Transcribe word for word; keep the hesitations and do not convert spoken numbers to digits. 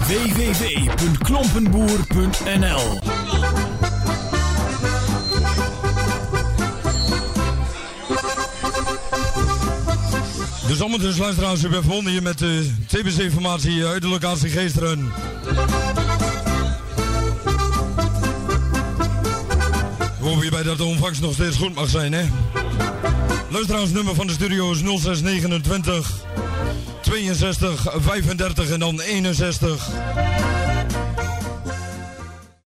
w w w punt klompenboer punt n l. Dus allemaal dus luisteraars, u bent verbonden hier met de T B C-informatie uit de locatie Geesteren. We hopen hierbij dat de ontvangst nog steeds goed mag zijn, hè? Luisteraars, nummer van de studio is nul zes negenentwintig tweeënzestig vijfendertig en dan eenenzestig.